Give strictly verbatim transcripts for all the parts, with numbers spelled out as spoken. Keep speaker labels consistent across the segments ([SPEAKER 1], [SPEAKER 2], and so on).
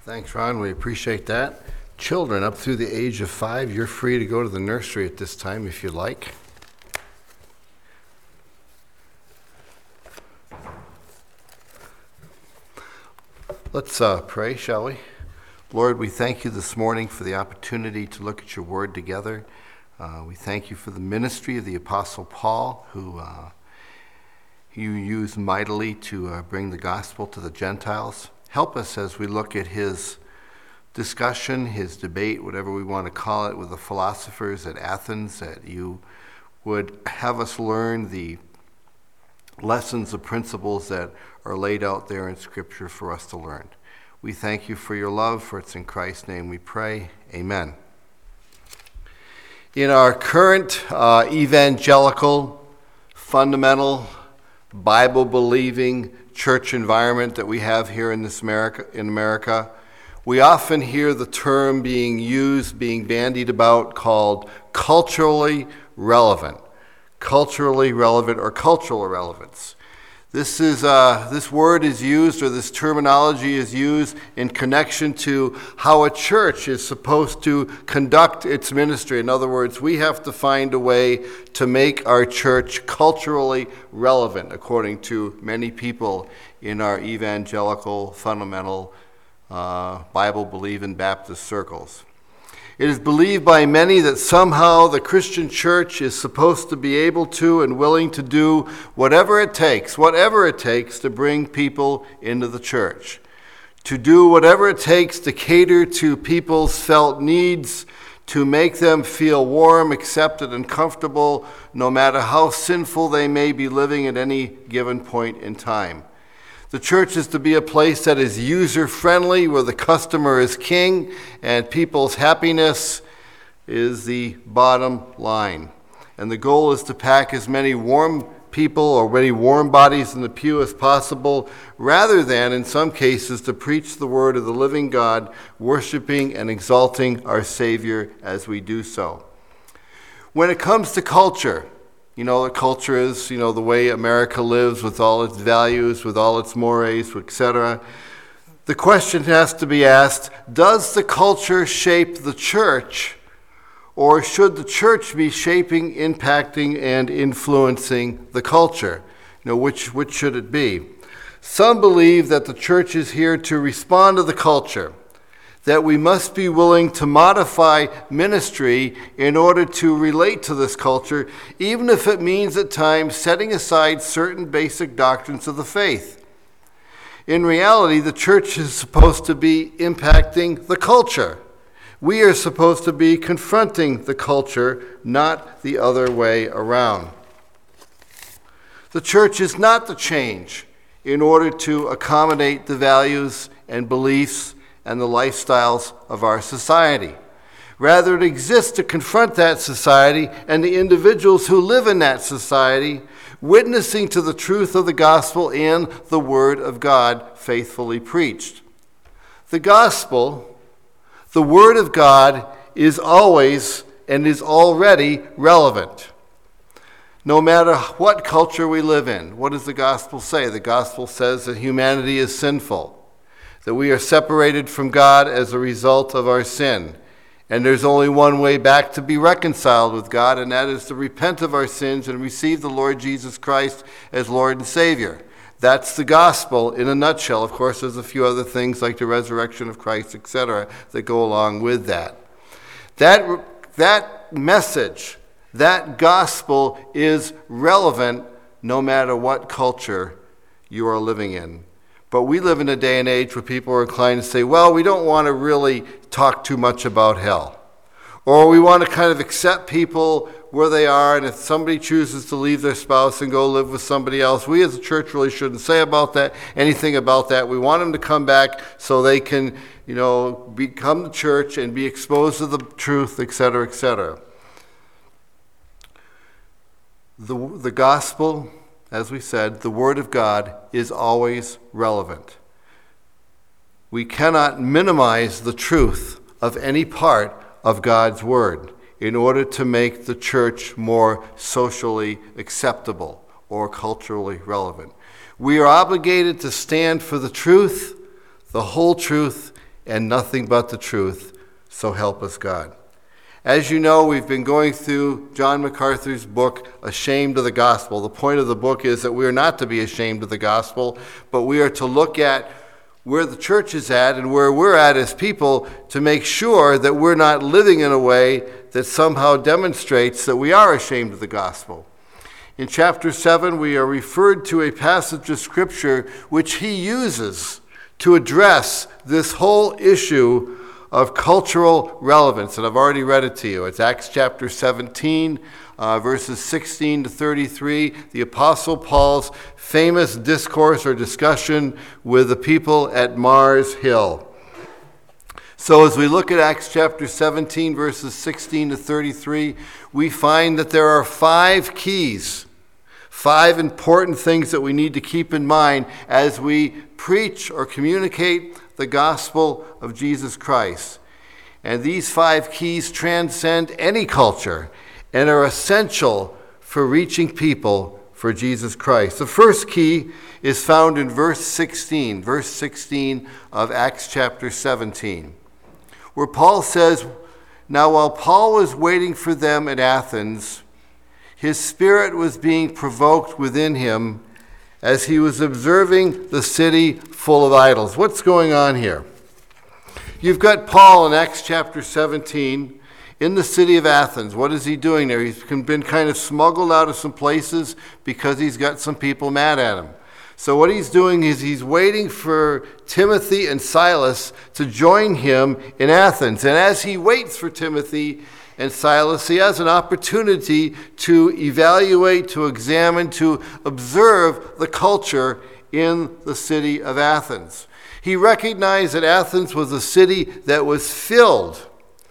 [SPEAKER 1] Thanks, Ron. We appreciate that. Children up through the age of five, you're free to go to the nursery at this time if you'd like. Let's uh, pray, shall we? Lord, we thank you this morning for the opportunity to look at your word together. Uh, we thank you for the ministry of the Apostle Paul, who uh, you used mightily to uh, bring the gospel to the Gentiles. Help us as we look at his discussion, his debate, whatever we want to call it, with the philosophers at Athens, that you would have us learn the lessons, the principles that are laid out there in Scripture for us to learn. We thank you for your love, for it's in Christ's name we pray. Amen. In our current uh, evangelical, fundamental, Bible-believing church environment that we have here in this America, in America, we often hear the term being used, being bandied about, called culturally relevant. Culturally relevant or cultural relevance. This is uh, this word is used, or this terminology is used in connection to how a church is supposed to conduct its ministry. In other words, we have to find a way to make our church culturally relevant, according to many people in our evangelical, fundamental, uh, Bible-believing Baptist circles. It is believed by many that somehow the Christian church is supposed to be able to and willing to do whatever it takes, whatever it takes to bring people into the church, to do whatever it takes to cater to people's felt needs, to make them feel warm, accepted, and comfortable, no matter how sinful they may be living at any given point in time. The church is to be a place that is user-friendly, where the customer is king and people's happiness is the bottom line. And the goal is to pack as many warm people or many warm bodies in the pew as possible, rather than, in some cases, to preach the word of the living God, worshiping and exalting our Savior as we do so. When it comes to culture, you know, the culture is, you know, the way America lives with all its values, with all its mores, et cetera. The question has to be asked, does the culture shape the church, or should the church be shaping, impacting, and influencing the culture? You know, which, which should it be? Some believe that the church is here to respond to the culture, that we must be willing to modify ministry in order to relate to this culture, even if it means at times setting aside certain basic doctrines of the faith. In reality, the church is supposed to be impacting the culture. We are supposed to be confronting the culture, not the other way around. The church is not to change in order to accommodate the values and beliefs and the lifestyles of our society. Rather, it exists to confront that society and the individuals who live in that society, witnessing to the truth of the gospel and the word of God faithfully preached. The gospel, the word of God, is always and is already relevant. No matter what culture we live in, what does the gospel say? The gospel says that humanity is sinful, that we are separated from God as a result of our sin. And there's only one way back to be reconciled with God, and that is to repent of our sins and receive the Lord Jesus Christ as Lord and Savior. That's the gospel in a nutshell. Of course, there's a few other things like the resurrection of Christ, et cetera, that go along with that. That, that message, that gospel is relevant no matter what culture you are living in. But we live in a day and age where people are inclined to say, well, we don't want to really talk too much about hell. Or we want to kind of accept people where they are, and if somebody chooses to leave their spouse and go live with somebody else, we as a church really shouldn't say about that, anything about that. We want them to come back so they can, you know, become the church and be exposed to the truth, et cetera, et cetera. The, the gospel, as we said, the word of God is always relevant. We cannot minimize the truth of any part of God's word in order to make the church more socially acceptable or culturally relevant. We are obligated to stand for the truth, the whole truth, and nothing but the truth, so help us God. As you know, we've been going through John MacArthur's book, Ashamed of the Gospel. The point of the book is that we are not to be ashamed of the gospel, but we are to look at where the church is at and where we're at as people to make sure that we're not living in a way that somehow demonstrates that we are ashamed of the gospel. In chapter seven, we are referred to a passage of Scripture which he uses to address this whole issue of cultural relevance, and I've already read it to you. It's Acts chapter seventeen, uh, verses sixteen to thirty-three, the Apostle Paul's famous discourse or discussion with the people at Mars Hill. So as we look at Acts chapter seventeen, verses sixteen to thirty-three, we find that there are five keys, five important things that we need to keep in mind as we preach or communicate the gospel of Jesus Christ. And these five keys transcend any culture and are essential for reaching people for Jesus Christ. The first key is found in verse sixteen, verse sixteen of Acts chapter seventeen, where Paul says, "Now while Paul was waiting for them at Athens, his spirit was being provoked within him as he was observing the city full of idols." What's going on here? You've got Paul in Acts chapter seventeen in the city of Athens. What is he doing there? He's been kind of smuggled out of some places because he's got some people mad at him. So what he's doing is he's waiting for Timothy and Silas to join him in Athens. And as he waits for Timothy and Silas, he has an opportunity to evaluate, to examine, to observe the culture in the city of Athens. He recognized that Athens was a city that was filled,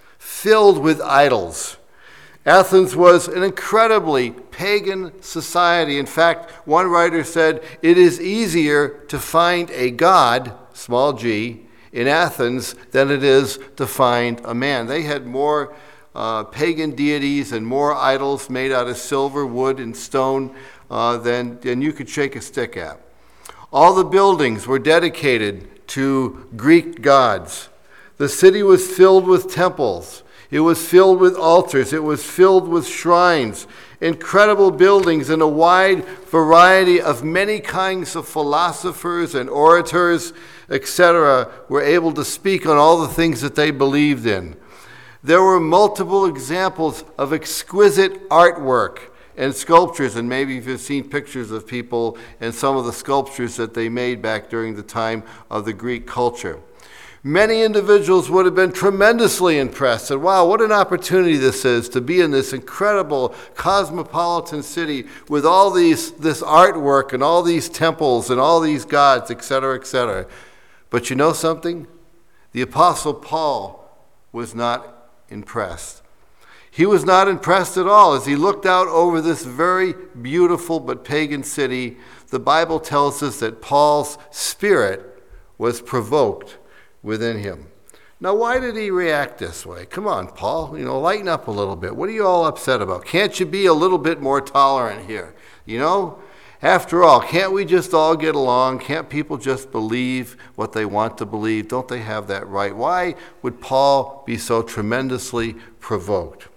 [SPEAKER 1] filled with idols. Athens was an incredibly pagan society. In fact, one writer said, it is easier to find a god, small g, in Athens than it is to find a man. They had more Uh, pagan deities and more idols made out of silver, wood, and stone uh, than, than you could shake a stick at. All the buildings were dedicated to Greek gods. The city was filled with temples. It was filled with altars. It was filled with shrines. Incredible buildings and a wide variety of many kinds of philosophers and orators, et cetera, were able to speak on all the things that they believed in. There were multiple examples of exquisite artwork and sculptures, and maybe you've seen pictures of people and some of the sculptures that they made back during the time of the Greek culture. Many individuals would have been tremendously impressed, and wow, what an opportunity this is to be in this incredible cosmopolitan city with all these this artwork and all these temples and all these gods, et cetera, et cetera. But you know something? The Apostle Paul was not impressed. He was not impressed at all. As he looked out over this very beautiful but pagan city, the Bible tells us that Paul's spirit was provoked within him. Now, why did he react this way? Come on, Paul, you know, lighten up a little bit. What are you all upset about? Can't you be a little bit more tolerant here? You know, after all, can't we just all get along? Can't people just believe what they want to believe? Don't they have that right? Why would Paul be so tremendously provoked?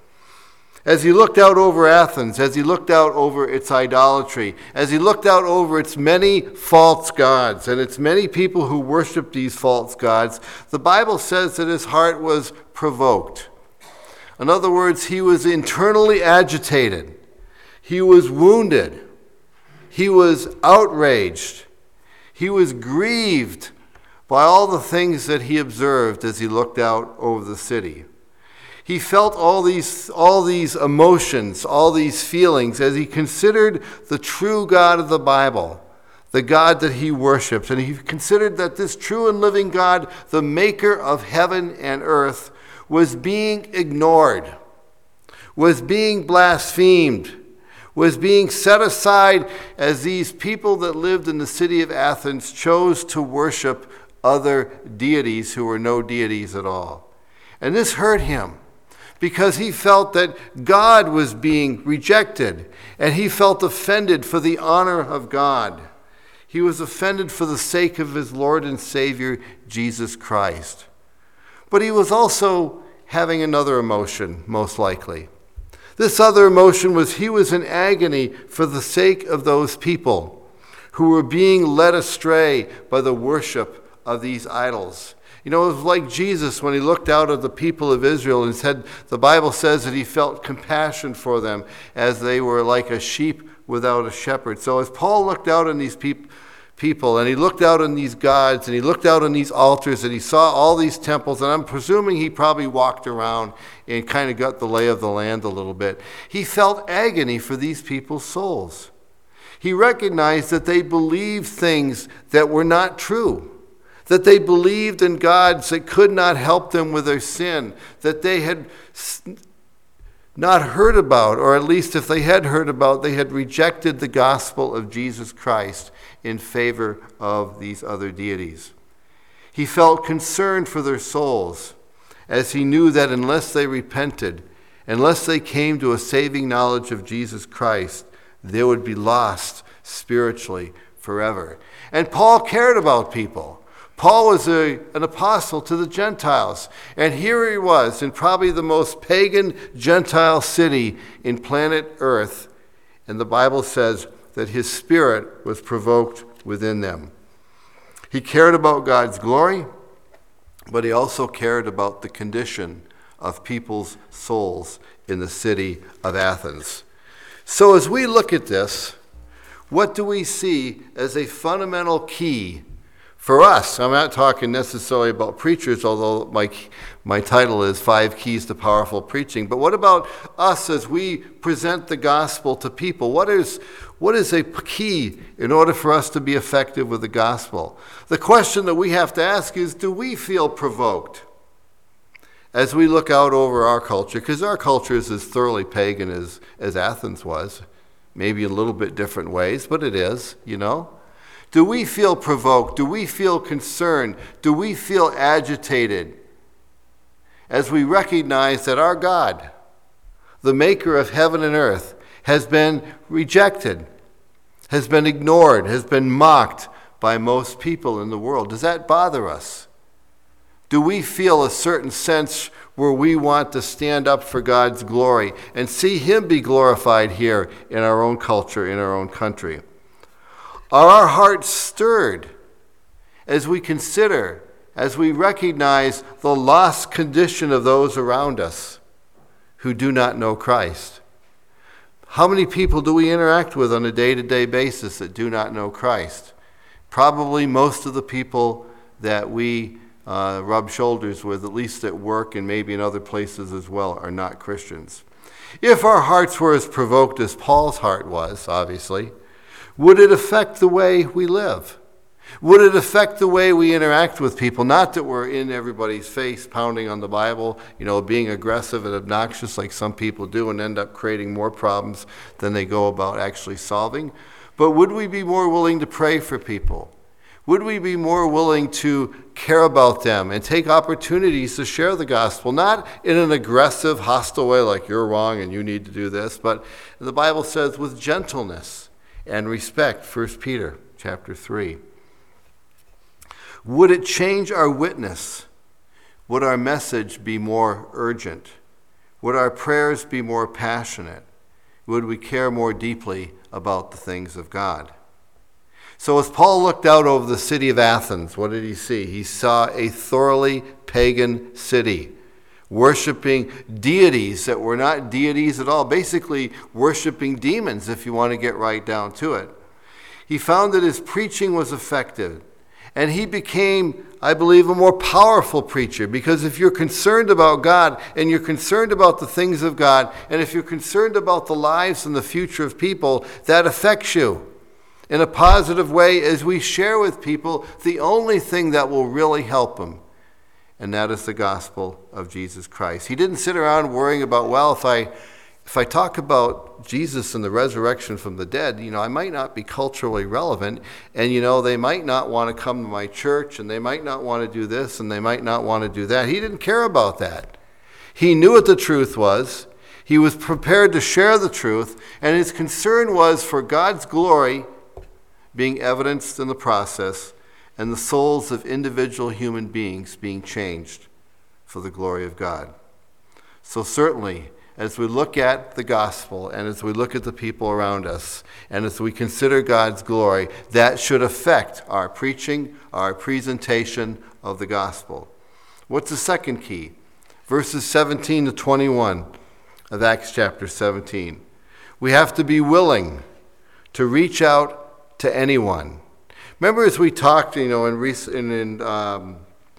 [SPEAKER 1] As he looked out over Athens, as he looked out over its idolatry, as he looked out over its many false gods and its many people who worshiped these false gods, the Bible says that his heart was provoked. In other words, he was internally agitated. He was wounded. He was outraged. He was grieved by all the things that he observed as he looked out over the city. He felt all these, all these emotions, all these feelings as he considered the true God of the Bible, the God that he worshiped. And he considered that this true and living God, the maker of heaven and earth, was being ignored, was being blasphemed, was being set aside as these people that lived in the city of Athens chose to worship other deities who were no deities at all. And this hurt him because he felt that God was being rejected, and he felt offended for the honor of God. He was offended for the sake of his Lord and Savior, Jesus Christ. But he was also having another emotion, most likely. This other emotion was he was in agony for the sake of those people who were being led astray by the worship of these idols. You know, it was like Jesus when he looked out at the people of Israel and said, the Bible says that he felt compassion for them as they were like a sheep without a shepherd. So as Paul looked out on these peop- people and he looked out on these gods and he looked out on these altars and he saw all these temples, and I'm presuming he probably walked around and kind of got the lay of the land a little bit, he felt agony for these people's souls. He recognized that they believed things that were not true, that they believed in gods that could not help them with their sin, that they had not heard about, or at least if they had heard about, they had rejected the gospel of Jesus Christ in favor of these other deities. He felt concerned for their souls, as he knew that unless they repented, unless they came to a saving knowledge of Jesus Christ, they would be lost spiritually forever. And Paul cared about people. Paul was a, an apostle to the Gentiles, and here he was in probably the most pagan Gentile city in planet Earth, and the Bible says that his spirit was provoked within them. He cared about God's glory, but he also cared about the condition of people's souls in the city of Athens. So as we look at this, what do we see as a fundamental key for us? I'm not talking necessarily about preachers, although my, my title is Five Keys to Powerful Preaching. But what about us as we present the gospel to people? What is, what is a key in order for us to be effective with the gospel? The question that we have to ask is, do we feel provoked as we look out over our culture? Because our culture is as thoroughly pagan as, as Athens was, maybe in a little bit different ways, but it is, you know. Do we feel provoked? Do we feel concerned? Do we feel agitated as we recognize that our God, the maker of heaven and earth, has been rejected, has been ignored, has been mocked by most people in the world? Does that bother us? Do we feel a certain sense where we want to stand up for God's glory and see him be glorified here in our own culture, in our own country? Are our hearts stirred as we consider, as we recognize the lost condition of those around us who do not know Christ? How many people do we interact with on a day-to-day basis that do not know Christ? Probably most of the people that we uh, rub shoulders with, at least at work and maybe in other places as well, are not Christians. If our hearts were as provoked as Paul's heart was, obviously, would it affect the way we live? Would it affect the way we interact with people? Not that we're in everybody's face pounding on the Bible, you know, being aggressive and obnoxious like some people do and end up creating more problems than they go about actually solving. But would we be more willing to pray for people? Would we be more willing to care about them and take opportunities to share the gospel, not in an aggressive, hostile way like you're wrong and you need to do this, but the Bible says with gentleness and respect, First Peter chapter three. Would it change our witness? Would our message be more urgent? Would our prayers be more passionate? Would we care more deeply about the things of God? So as Paul looked out over the city of Athens, what did he see? He saw a thoroughly pagan city, worshiping deities that were not deities at all, basically worshiping demons, if you want to get right down to it. He found that his preaching was effective, and he became, I believe, a more powerful preacher, because if you're concerned about God, and you're concerned about the things of God, and if you're concerned about the lives and the future of people, that affects you in a positive way as we share with people the only thing that will really help them. And that is the gospel of Jesus Christ. He didn't sit around worrying about, well, if I if I talk about Jesus and the resurrection from the dead, you know, I might not be culturally relevant, and, you know, they might not want to come to my church, and they might not want to do this, and they might not want to do that. He didn't care about that. He knew what the truth was. He was prepared to share the truth, and his concern was for God's glory being evidenced in the process, and the souls of individual human beings being changed for the glory of God. So certainly, as we look at the gospel and as we look at the people around us and as we consider God's glory, that should affect our preaching, our presentation of the gospel. What's the second key? Verses seventeen to twenty-one of Acts chapter seventeen. We have to be willing to reach out to anyone. Remember, as we talked, you know, in recent, in, in, um,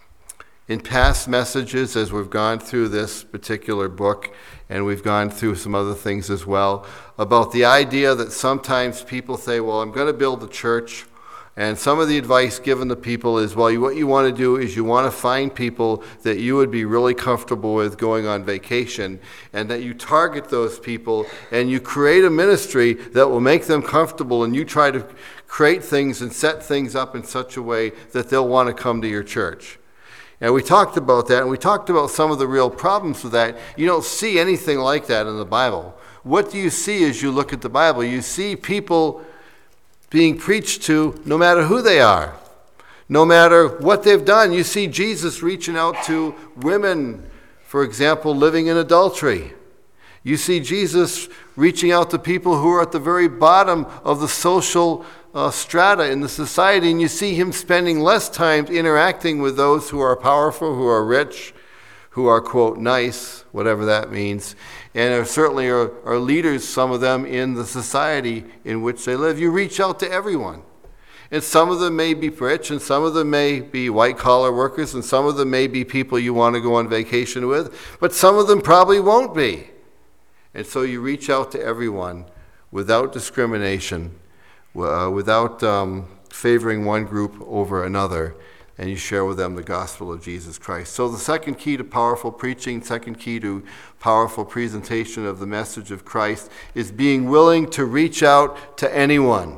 [SPEAKER 1] in past messages, as we've gone through this particular book, and we've gone through some other things as well, about the idea that sometimes people say, well, I'm going to build a church, and some of the advice given to people is, well, you, what you want to do is you want to find people that you would be really comfortable with going on vacation, and that you target those people, and you create a ministry that will make them comfortable, and you try to create things and set things up in such a way that they'll want to come to your church. And we talked about that, and we talked about some of the real problems with that. You don't see anything like that in the Bible. What do you see as you look at the Bible? You see people being preached to no matter who they are, no matter what they've done. You see Jesus reaching out to women, for example, living in adultery. You see Jesus reaching out to people who are at the very bottom of the social uh, strata in the society, and you see him spending less time interacting with those who are powerful, who are rich, who are, quote, nice, whatever that means, and are certainly are, are leaders, some of them, in the society in which they live. You reach out to everyone. And some of them may be rich, and some of them may be white-collar workers, and some of them may be people you want to go on vacation with, but some of them probably won't be. And so you reach out to everyone without discrimination, uh, without um, favoring one group over another, and you share with them the gospel of Jesus Christ. So the second key to powerful preaching, second key to powerful presentation of the message of Christ is being willing to reach out to anyone.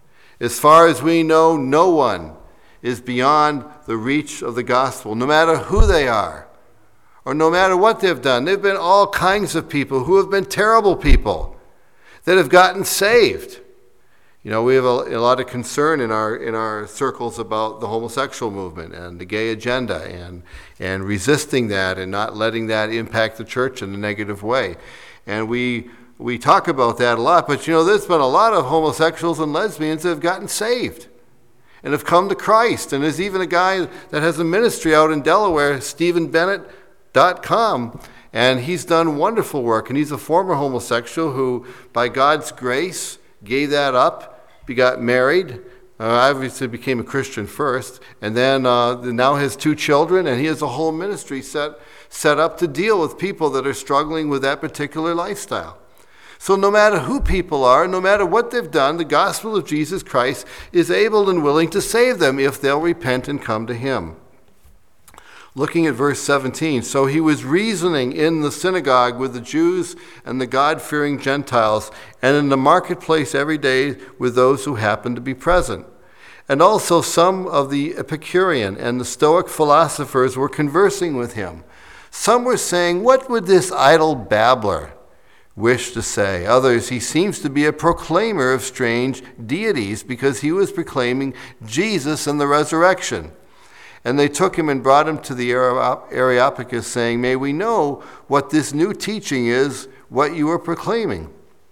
[SPEAKER 1] As far as we know, no one is beyond the reach of the gospel, no matter who they are, or no matter what they've done. There have been all kinds of people who have been terrible people that have gotten saved. You know, we have a, a lot of concern in our in our circles about the homosexual movement and the gay agenda and and resisting that and not letting that impact the church in a negative way. And we we talk about that a lot, but you know, there's been a lot of homosexuals and lesbians that have gotten saved and have come to Christ. And there's even a guy that has a ministry out in Delaware, Stephen Bennett dot com, and he's done wonderful work. And he's a former homosexual who, by God's grace, gave that up. He got married, uh, obviously became a Christian first, and then uh, now has two children, and he has a whole ministry set, set up to deal with people that are struggling with that particular lifestyle. So no matter who people are, no matter what they've done, the gospel of Jesus Christ is able and willing to save them if they'll repent and come to him. Looking at verse seventeen, so he was reasoning in the synagogue with the Jews and the God-fearing Gentiles, and in the marketplace every day with those who happened to be present. And also some of the Epicurean and the Stoic philosophers were conversing with him. Some were saying, what would this idle babbler wish to say? Others, he seems to be a proclaimer of strange deities because he was proclaiming Jesus and the resurrection. And they took him and brought him to the Areopagus, saying, may we know what this new teaching is, what you are proclaiming.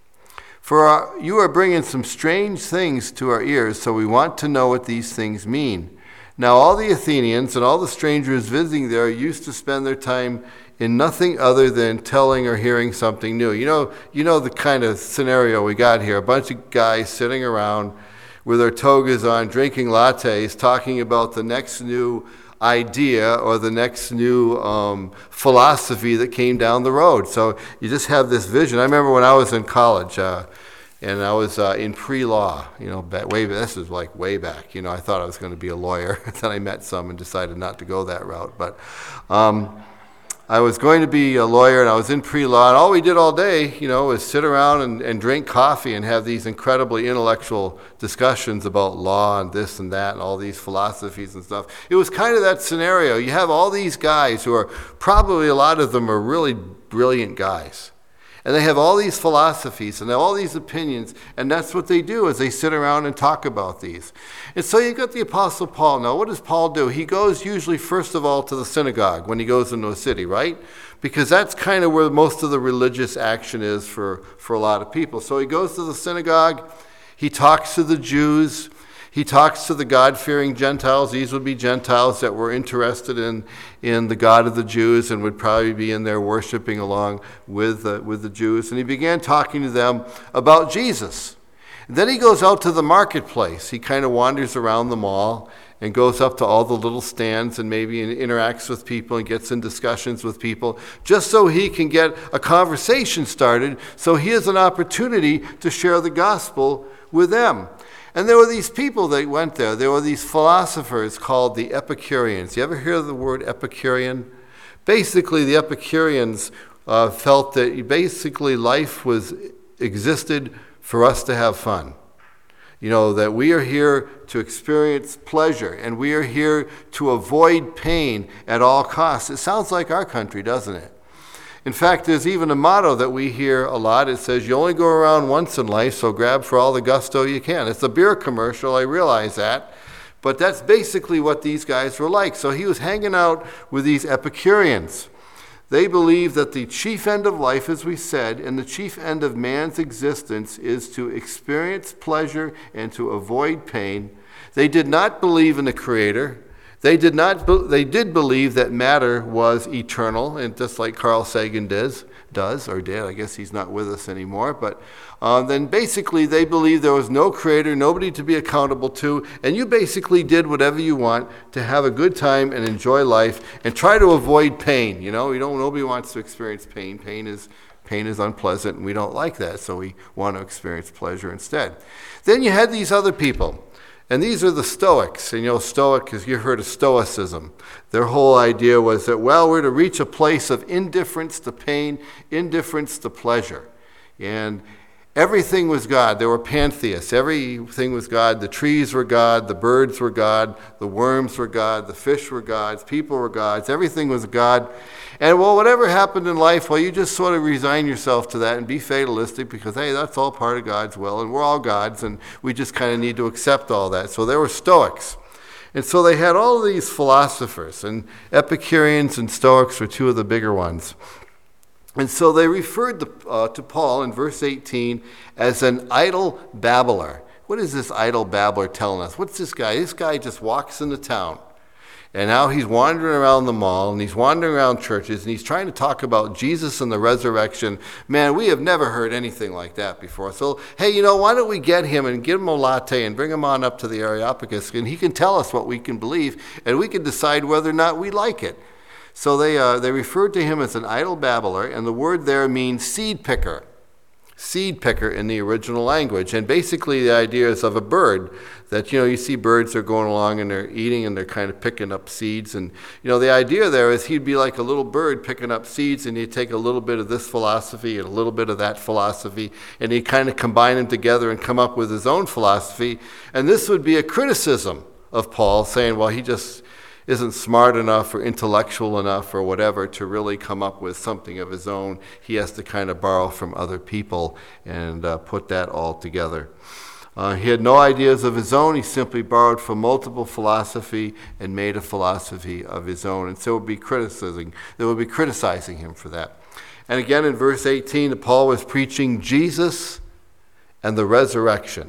[SPEAKER 1] For our, you are bringing some strange things to our ears, so we want to know what these things mean. Now all the Athenians and all the strangers visiting there used to spend their time in nothing other than telling or hearing something new. You know, you know the kind of scenario we got here. A bunch of guys sitting around with their togas on, drinking lattes, talking about the next new idea or the next new um, philosophy that came down the road. So you just have this vision. I remember when I was in college, uh, and I was uh, in pre-law, you know, back, way, this is like way back. You know, I thought I was going to be a lawyer. Then I met some and decided not to go that route. But um, I was going to be a lawyer, and I was in pre-law, and all we did all day, you know, was sit around and, and drink coffee and have these incredibly intellectual discussions about law and this and that and all these philosophies and stuff. It was kind of that scenario. You have all these guys who are, probably a lot of them are really brilliant guys. And they have all these philosophies and all these opinions, and that's what they do is they sit around and talk about these. And so you've got the Apostle Paul. Now, what does Paul do? He goes usually, first of all, to the synagogue when he goes into a city, right? Because that's kind of where most of the religious action is for, for a lot of people. So he goes to the synagogue, he talks to the Jews, he talks to the God-fearing Gentiles. These would be Gentiles that were interested in, in the God of the Jews and would probably be in there worshiping along with, uh, with the Jews. And he began talking to them about Jesus. And then he goes out to the marketplace. He kind of wanders around the mall and goes up to all the little stands and maybe interacts with people and gets in discussions with people just so he can get a conversation started, so he has an opportunity to share the gospel with them. And there were these people that went there. There were these philosophers called the Epicureans. You ever hear the word Epicurean? Basically, the Epicureans uh, felt that basically life was existed for us to have fun. You know, that we are here to experience pleasure, and we are here to avoid pain at all costs. It sounds like our country, doesn't it? In fact, there's even a motto that we hear a lot. It says, you only go around once in life, so grab for all the gusto you can. It's a beer commercial, I realize that. But that's basically what these guys were like. So he was hanging out with these Epicureans. They believed that the chief end of life, as we said, and the chief end of man's existence is to experience pleasure and to avoid pain. They did not believe in the Creator. They did not. They did believe that matter was eternal, and just like Carl Sagan does, does or did. I guess he's not with us anymore. But uh, then basically they believed there was no creator, nobody to be accountable to, and you basically did whatever you want to have a good time and enjoy life and try to avoid pain. You know, you don't. Nobody wants to experience pain. Pain is pain is unpleasant, and we don't like that, so we want to experience pleasure instead. Then you had these other people. And these are the Stoics. And you know, Stoic, as you've heard of Stoicism. Their whole idea was that, well, we're to reach a place of indifference to pain, indifference to pleasure. And everything was God. There were pantheists. Everything was God. The trees were God. The birds were God. The worms were God. The fish were gods. People were gods. Everything was God. And, well, whatever happened in life, well, you just sort of resign yourself to that and be fatalistic because, hey, that's all part of God's will, and we're all gods, and we just kind of need to accept all that. So there were Stoics. And so they had all of these philosophers, and Epicureans and Stoics were two of the bigger ones. And so they referred to, uh, to Paul in verse eighteen as an idle babbler. What is this idle babbler telling us? What's this guy? This guy just walks into town. And now he's wandering around the mall, and he's wandering around churches, and he's trying to talk about Jesus and the resurrection. Man, we have never heard anything like that before. So, hey, you know, why don't we get him and give him a latte and bring him on up to the Areopagus, and he can tell us what we can believe, and we can decide whether or not we like it. So they uh, they referred to him as an idle babbler, and the word there means seed picker. Seed picker in the original language. And basically the idea is of a bird that, you know, you see birds are going along and they're eating and they're kind of picking up seeds. And, you know, the idea there is he'd be like a little bird picking up seeds, and he'd take a little bit of this philosophy and a little bit of that philosophy, and he'd kind of combine them together and come up with his own philosophy. And this would be a criticism of Paul, saying, well, he just isn't smart enough or intellectual enough or whatever to really come up with something of his own. He has to kind of borrow from other people and uh, put that all together. Uh, he had no ideas of his own. He simply borrowed from multiple philosophy and made a philosophy of his own. And so it would be criticizing, they would be criticizing him for that. And again in verse eighteen, Paul was preaching Jesus and the resurrection.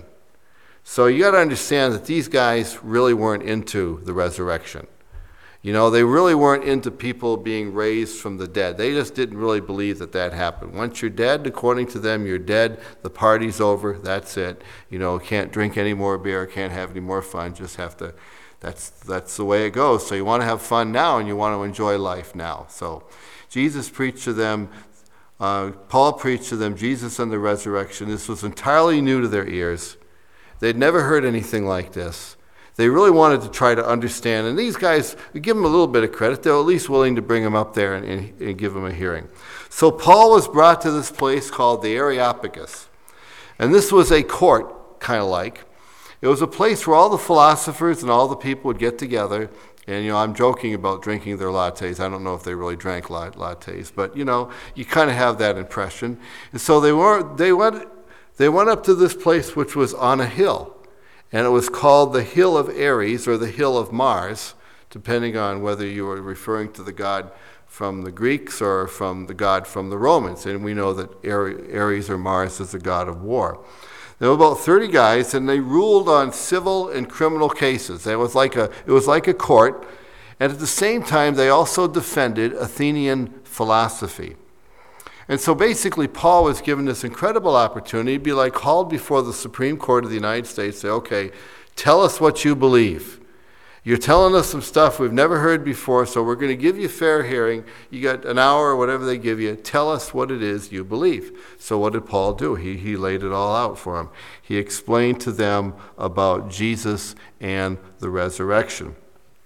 [SPEAKER 1] So you got to understand that these guys really weren't into the resurrection. You know, they really weren't into people being raised from the dead. They just didn't really believe that that happened. Once you're dead, according to them, you're dead. The party's over. That's it. You know, can't drink any more beer, can't have any more fun. Just have to, that's that's the way it goes. So you want to have fun now and you want to enjoy life now. So Jesus preached to them, uh, Paul preached to them, Jesus and the resurrection. This was entirely new to their ears. They'd never heard anything like this. They really wanted to try to understand. And these guys, we give them a little bit of credit. They were at least willing to bring him up there and, and, and give him a hearing. So Paul was brought to this place called the Areopagus. And this was a court, kind of like. It was a place where all the philosophers and all the people would get together, And, you know, I'm joking about drinking their lattes. I don't know if they really drank lattes, but, you know, you kind of have that impression. And so they were, they went, they went up to this place which was on a hill, and it was called the Hill of Ares, or the Hill of Mars, depending on whether you were referring to the god from the Greeks or from the god from the Romans. And we know that Ares or Mars is the god of war. There were about thirty guys, and they ruled on civil and criminal cases. It was like a, it was like a court, and at the same time, they also defended Athenian philosophy. And so basically, Paul was given this incredible opportunity to be like called before the Supreme Court of the United States, say, okay, tell us what you believe. You're telling us some stuff we've never heard before, so we're going to give you fair hearing. You got an hour or whatever they give you. Tell us what it is you believe. So what did Paul do? He, he laid it all out for them. He explained to them about Jesus and the resurrection.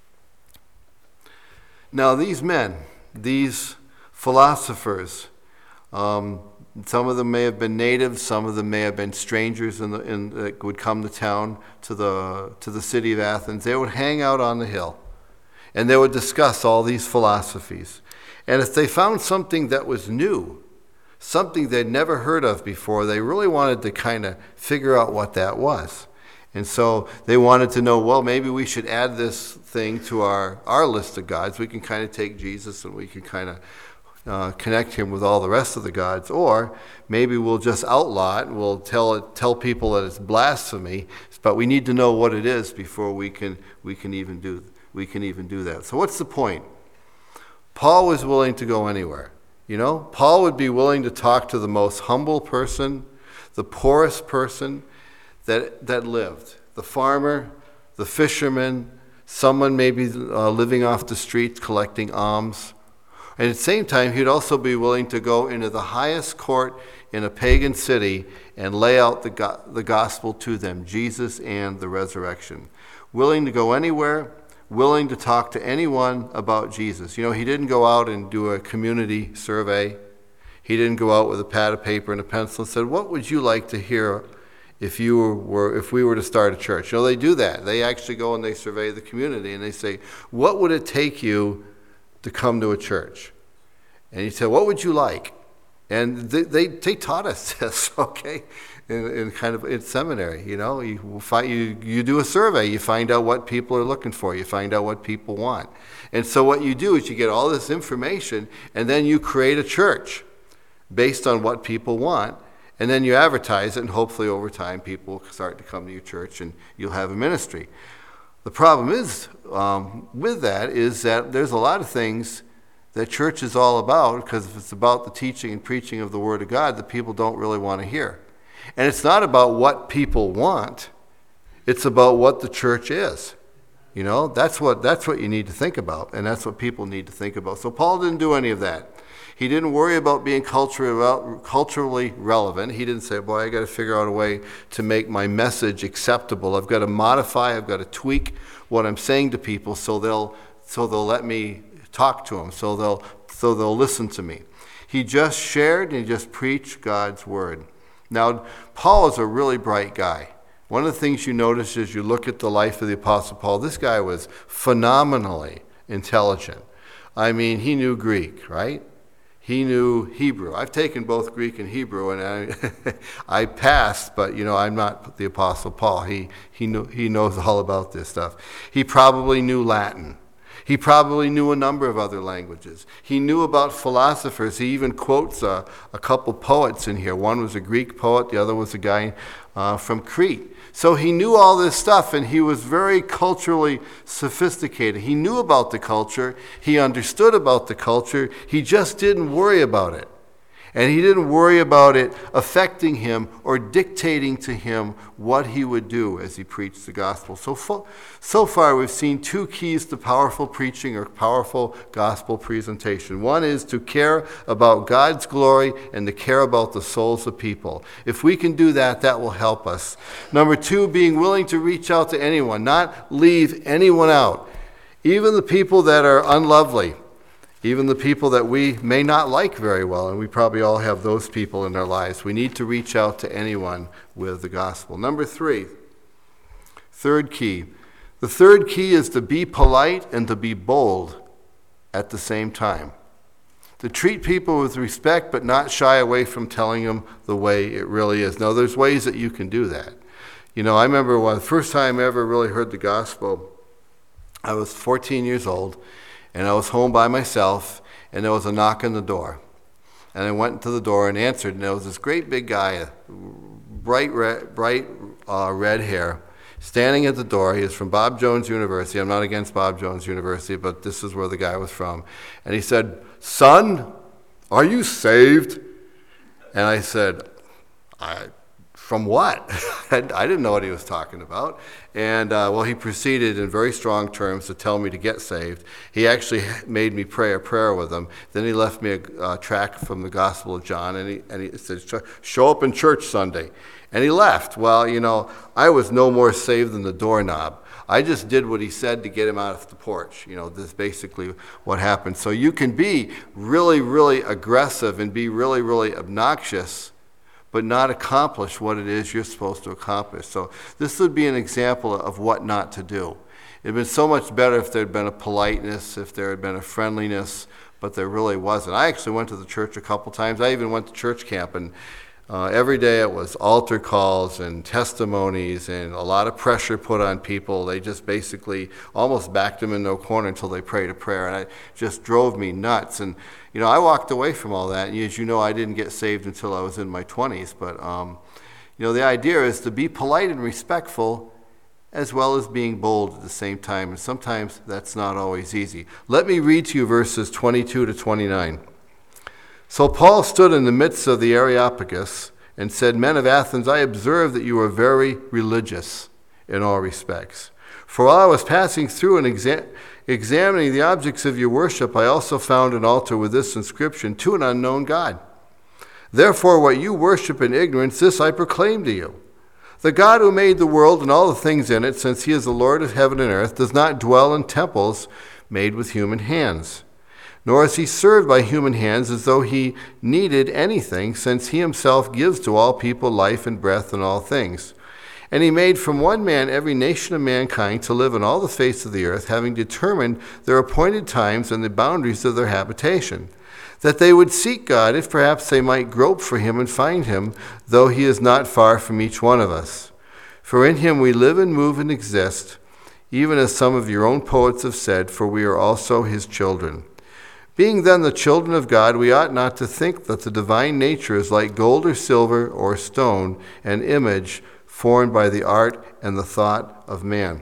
[SPEAKER 1] Now these men, these philosophers, um, some of them may have been natives, some of them may have been strangers in the, in, that would come to town, to the, to the city of Athens. They would hang out on the hill, and they would discuss all these philosophies. And if they found something that was new, something they'd never heard of before, they really wanted to kind of figure out what that was. And so they wanted to know, well, maybe we should add this thing to our, our list of gods. We can kind of take Jesus and we can kind of Uh, connect him with all the rest of the gods, or maybe we'll just outlaw it and we'll tell it, tell people that it's blasphemy, but we need to know what it is before we can we can even do we can even do that. So what's the point? Paul was willing to go anywhere. You know, Paul would be willing to talk to the most humble person, the poorest person that that lived, the farmer, the fisherman, someone maybe uh, living off the streets collecting alms. And at the same time, he'd also be willing to go into the highest court in a pagan city and lay out the, go- the gospel to them, Jesus and the resurrection. Willing to go anywhere, willing to talk to anyone about Jesus. You know, he didn't go out and do a community survey. He didn't go out with a pad of paper and a pencil and said, what would you like to hear if you were, if we were to start a church? You know, they do that. They actually go and they survey the community and they say, what would it take you to come to a church? And he said, what would you like? And they they, they taught us this, okay, in, in kind of in seminary. You know, you find you you do a survey, you find out what people are looking for, you find out what people want, and so what you do is you get all this information, and then you create a church based on what people want, and then you advertise it, and hopefully over time people start to come to your church, and you'll have a ministry. The problem is um, with that is that there's a lot of things that church is all about, because if it's about the teaching and preaching of the Word of God, the people don't really want to hear. And it's not about what people want, it's about what the church is. You know, that's what that's what you need to think about, and that's what people need to think about. So Paul didn't do any of that. He didn't worry about being culturally, culturally relevant. He didn't say, boy, I got to figure out a way to make my message acceptable. I've got to modify, I've got to tweak what I'm saying to people so they'll so they'll let me talk to them, so they'll so they'll listen to me. He just shared and he just preached God's word. Now, Paul is a really bright guy. One of the things you notice as you look at the life of the Apostle Paul, this guy was phenomenally intelligent. I mean, he knew Greek, right? He knew Hebrew. I've taken both Greek and Hebrew, and I, I passed, but, you know, I'm not the Apostle Paul. He, he, knew, he knows all about this stuff. He probably knew Latin. He probably knew a number of other languages. He knew about philosophers. He even quotes a, a couple poets in here. One was a Greek poet. The other was a guy uh, from Crete. So he knew all this stuff, and he was very culturally sophisticated. He knew about the culture. He understood about the culture. He just didn't worry about it. And he didn't worry about it affecting him or dictating to him what he would do as he preached the gospel. So, fo- so far, we've seen two keys to powerful preaching or powerful gospel presentation. One is to care about God's glory and to care about the souls of people. If we can do that, that will help us. Number two, being willing to reach out to anyone, not leave anyone out. Even the people that are unlovely. Even the people that we may not like very well, and we probably all have those people in our lives. We need to reach out to anyone with the gospel. Number three, third key, The third key is to be polite and to be bold at the same time. To treat people with respect but not shy away from telling them the way it really is. Now, there's ways that you can do that. You know, I remember when the first time I ever really heard the gospel, I was fourteen years old, and I was home by myself, and there was a knock on the door. And I went to the door and answered, and there was this great big guy, bright red, bright uh, red hair, standing at the door. He was from Bob Jones University. I'm not against Bob Jones University, but this is where the guy was from. And he said, "Son, are you saved?" And I said, I, from what? I didn't know what he was talking about. And, uh, well, he proceeded in very strong terms to tell me to get saved. He actually made me pray a prayer with him. Then he left me a uh, tract from the Gospel of John, and he, and he said, "Show up in church Sunday." And he left. Well, you know, I was no more saved than the doorknob. I just did what he said to get him out of the porch. You know, this is basically what happened. So you can be really, really aggressive and be really, really obnoxious, but not accomplish what it is you're supposed to accomplish. So this would be an example of what not to do. It would have been so much better if there had been a politeness, if there had been a friendliness, but there really wasn't. I actually went to the church a couple times. I even went to church camp, and Uh, every day it was altar calls and testimonies and a lot of pressure put on people. They just basically almost backed them in no corner until they prayed a prayer, and it just drove me nuts. And, you know, I walked away from all that, and as you know, I didn't get saved until I was in my twenties. But, um, you know, the idea is to be polite and respectful as well as being bold at the same time, and sometimes that's not always easy. Let me read to you verses twenty-two to twenty-nine. "So Paul stood in the midst of the Areopagus and said, 'Men of Athens, I observe that you are very religious in all respects. For while I was passing through and exa- examining the objects of your worship, I also found an altar with this inscription, to an unknown God. Therefore, what you worship in ignorance, this I proclaim to you. The God who made the world and all the things in it, since he is the Lord of heaven and earth, does not dwell in temples made with human hands. Nor is he served by human hands as though he needed anything, since he himself gives to all people life and breath and all things. And he made from one man every nation of mankind to live on all the face of the earth, having determined their appointed times and the boundaries of their habitation, that they would seek God, if perhaps they might grope for him and find him, though he is not far from each one of us. For in him we live and move and exist, even as some of your own poets have said, for we are also his children. Being then the children of God, we ought not to think that the divine nature is like gold or silver or stone, an image formed by the art and the thought of man."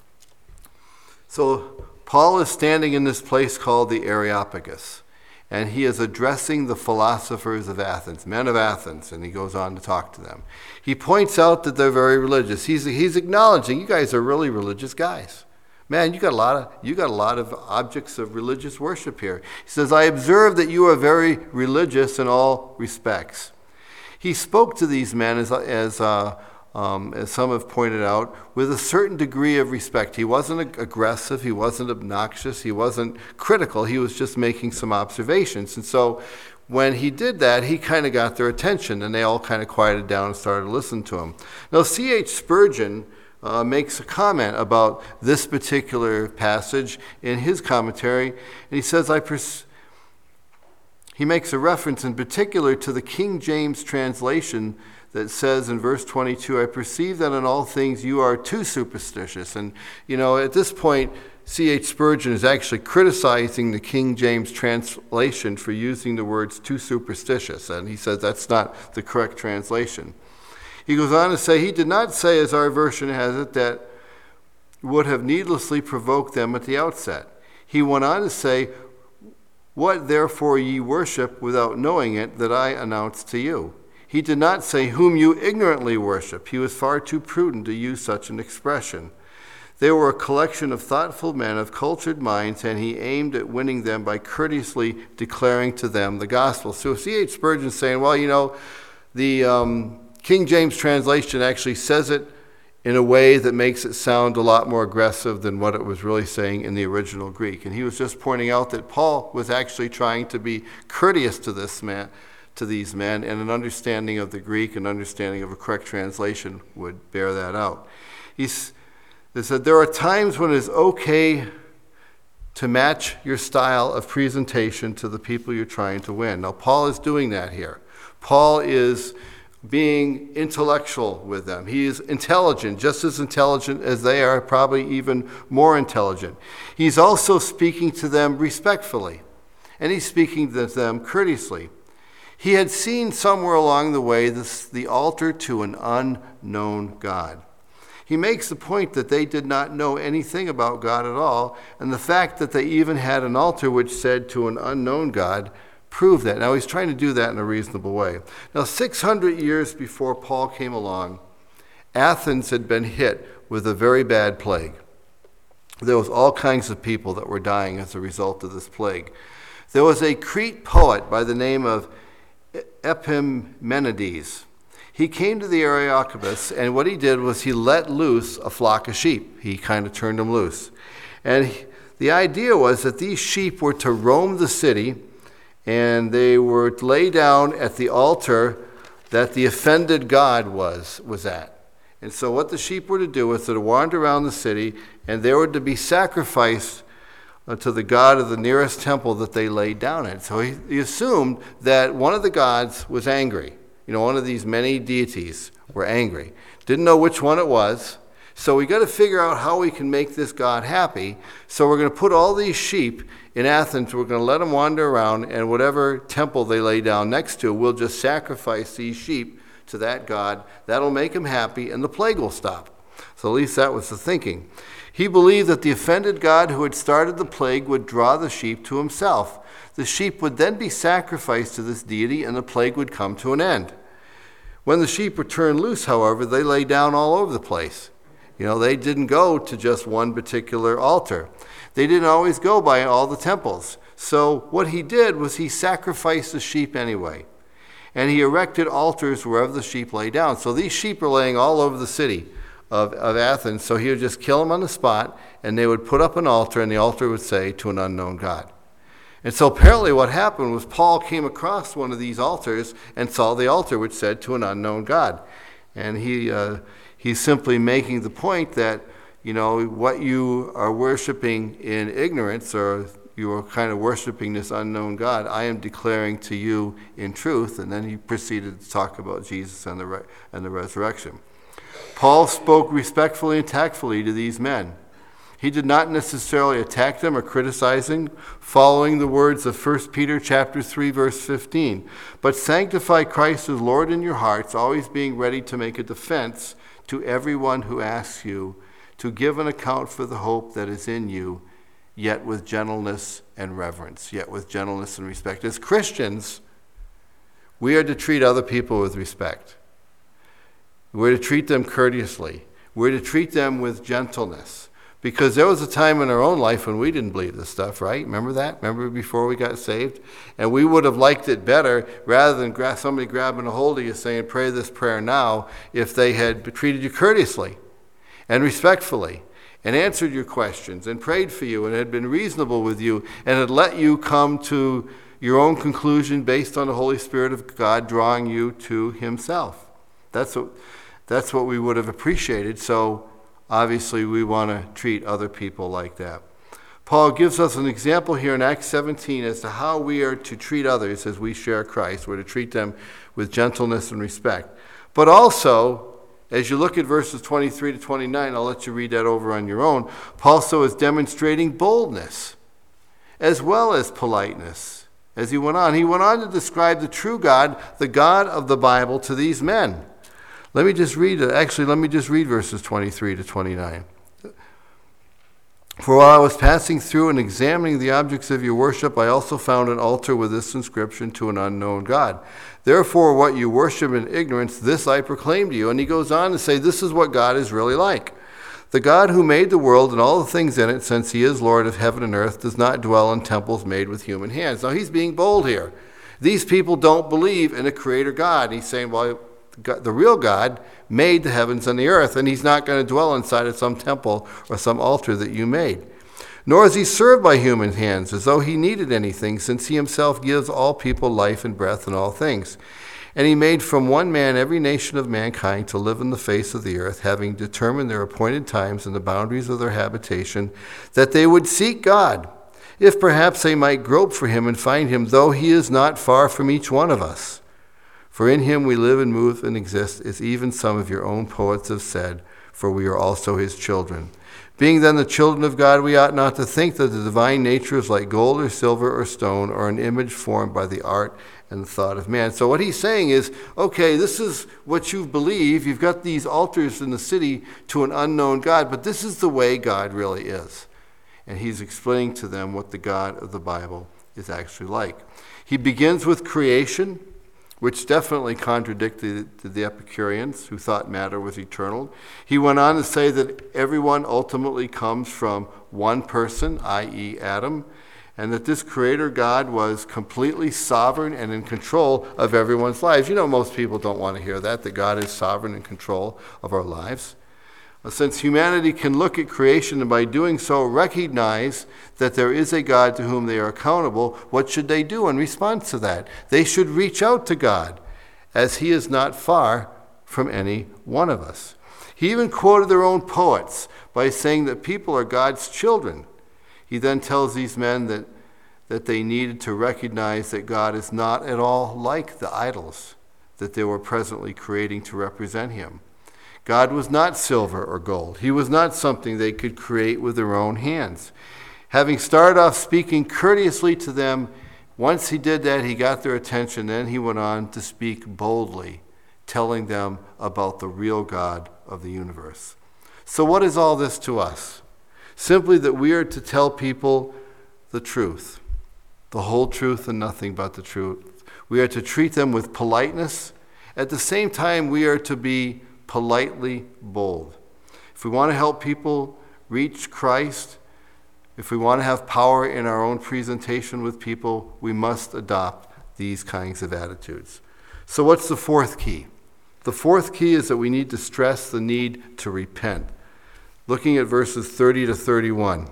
[SPEAKER 1] So Paul is standing in this place called the Areopagus, and he is addressing the philosophers of Athens, men of Athens, and he goes on to talk to them. He points out that they're very religious. He's, he's acknowledging, you guys are really religious guys. Man, you got a lot of you got a lot of objects of religious worship here. He says, "I observe that you are very religious in all respects." He spoke to these men, as as uh, um, as some have pointed out, with a certain degree of respect. He wasn't aggressive. He wasn't obnoxious. He wasn't critical. He was just making some observations. And so, when he did that, he kind of got their attention, and they all kind of quieted down and started to listen to him. Now, C H Spurgeon Uh, makes a comment about this particular passage in his commentary, and he says, I pers- he makes a reference in particular to the King James translation that says in verse twenty-two, "I perceive that in all things you are too superstitious." And, you know, at this point, C H Spurgeon is actually criticizing the King James translation for using the words too superstitious, and he says that's not the correct translation. He goes on to say, he did not say, as our version has it, that would have needlessly provoked them at the outset. He went on to say, "What therefore ye worship without knowing it, that I announce to you." He did not say, "whom you ignorantly worship." He was far too prudent to use such an expression. They were a collection of thoughtful men of cultured minds, and he aimed at winning them by courteously declaring to them the gospel. So C H Spurgeon is saying, well, you know, the um, King James translation actually says it in a way that makes it sound a lot more aggressive than what it was really saying in the original Greek. And he was just pointing out that Paul was actually trying to be courteous to this man, to these men, and an understanding of the Greek and understanding of a correct translation would bear that out. He's, They said there are times when it's okay to match your style of presentation to the people you're trying to win. Now, Paul is doing that here. Paul is being intellectual with them. He is intelligent, just as intelligent as they are, probably even more intelligent. He's also speaking to them respectfully, and he's speaking to them courteously. He had seen somewhere along the way this, the altar to an unknown God. He makes the point that they did not know anything about God at all, and the fact that they even had an altar which said to an unknown God proved that. Now, he's trying to do that in a reasonable way. Now, six hundred years before Paul came along, Athens had been hit with a very bad plague. There was all kinds of people that were dying as a result of this plague. There was a Crete poet by the name of Epimenides. He came to the Areopagus, and what he did was he let loose a flock of sheep. He kind of turned them loose. And he, the idea was that these sheep were to roam the city, and they were to lay down at the altar that the offended God was, was at. And so what the sheep were to do was to wander around the city, and they were to be sacrificed uh, to the god of the nearest temple that they laid down at. So he, he assumed that one of the gods was angry. You know, one of these many deities were angry. Didn't know which one it was. So we got to figure out how we can make this God happy. So we're going to put all these sheep in Athens. We're going to let them wander around, and whatever temple they lay down next to, we'll just sacrifice these sheep to that God. That'll make him happy, and the plague will stop. So at least that was the thinking. He believed that the offended God who had started the plague would draw the sheep to himself. The sheep would then be sacrificed to this deity, and the plague would come to an end. When the sheep were turned loose, however, they lay down all over the place. You know, they didn't go to just one particular altar. They didn't always go by all the temples. So what he did was he sacrificed the sheep anyway. And he erected altars wherever the sheep lay down. So these sheep are laying all over the city of, of Athens. So he would just kill them on the spot, and they would put up an altar, and the altar would say, to an unknown God. And so apparently what happened was Paul came across one of these altars and saw the altar which said to an unknown God. And he uh, he's simply making the point that, you know, what you are worshiping in ignorance, or you are kind of worshiping this unknown God, I am declaring to you in truth. And then he proceeded to talk about Jesus and the re- and the resurrection. Paul spoke respectfully and tactfully to these men. He did not necessarily attack them or criticize them, following the words of First Peter chapter three, verse fifteen. But sanctify Christ as Lord in your hearts, always being ready to make a defense to everyone who asks you to give an account for the hope that is in you, yet with gentleness and reverence, yet with gentleness and respect. As Christians, we are to treat other people with respect. We're to treat them courteously. We're to treat them with gentleness. Because there was a time in our own life when we didn't believe this stuff, right? Remember that? Remember before we got saved? And we would have liked it better rather than gra- somebody grabbing a hold of you saying, pray this prayer now, if they had treated you courteously and respectfully and answered your questions and prayed for you and had been reasonable with you and had let you come to your own conclusion based on the Holy Spirit of God drawing you to himself. That's what, that's what we would have appreciated. So obviously, we want to treat other people like that. Paul gives us an example here in Acts seventeen as to how we are to treat others as we share Christ. We're to treat them with gentleness and respect. But also, as you look at verses twenty-three to twenty-nine, I'll let you read that over on your own, Paul also is demonstrating boldness as well as politeness. As he went on, he went on to describe the true God, the God of the Bible, to these men. Let me just read it. Actually, let me just read verses twenty-three to twenty-nine. For while I was passing through and examining the objects of your worship, I also found an altar with this inscription, to an unknown God. Therefore, what you worship in ignorance, this I proclaim to you. And he goes on to say, this is what God is really like. The God who made the world and all the things in it, since he is Lord of heaven and earth, does not dwell in temples made with human hands. Now, he's being bold here. These people don't believe in a creator God. He's saying, well, God, the real God made the heavens and the earth, and he's not going to dwell inside of some temple or some altar that you made. Nor is he served by human hands as though he needed anything, since he himself gives all people life and breath and all things. And he made from one man every nation of mankind to live on the face of the earth, having determined their appointed times and the boundaries of their habitation, that they would seek God, if perhaps they might grope for him and find him, though he is not far from each one of us. For in him we live and move and exist, as even some of your own poets have said, for we are also his children. Being then the children of God, we ought not to think that the divine nature is like gold or silver or stone, or an image formed by the art and the thought of man. So what he's saying is, okay, this is what you believe. You've got these altars in the city to an unknown God, but this is the way God really is. And he's explaining to them what the God of the Bible is actually like. He begins with creation, which definitely contradicted the Epicureans, who thought matter was eternal. He went on to say that everyone ultimately comes from one person, that is. Adam, and that this creator God was completely sovereign and in control of everyone's lives. You know, most people don't want to hear that, that God is sovereign in control of our lives. Since humanity can look at creation and by doing so recognize that there is a God to whom they are accountable, what should they do in response to that? They should reach out to God, as he is not far from any one of us. He even quoted their own poets by saying that people are God's children. He then tells these men that, that they needed to recognize that God is not at all like the idols that they were presently creating to represent him. God was not silver or gold. He was not something they could create with their own hands. Having started off speaking courteously to them, once he did that, he got their attention. Then he went on to speak boldly, telling them about the real God of the universe. So what is all this to us? Simply that we are to tell people the truth, the whole truth and nothing but the truth. We are to treat them with politeness. At the same time, we are to be politely bold. If we want to help people reach Christ, if we want to have power in our own presentation with people, we must adopt these kinds of attitudes. So what's the fourth key? The fourth key is that we need to stress the need to repent. Looking at verses thirty to thirty-one.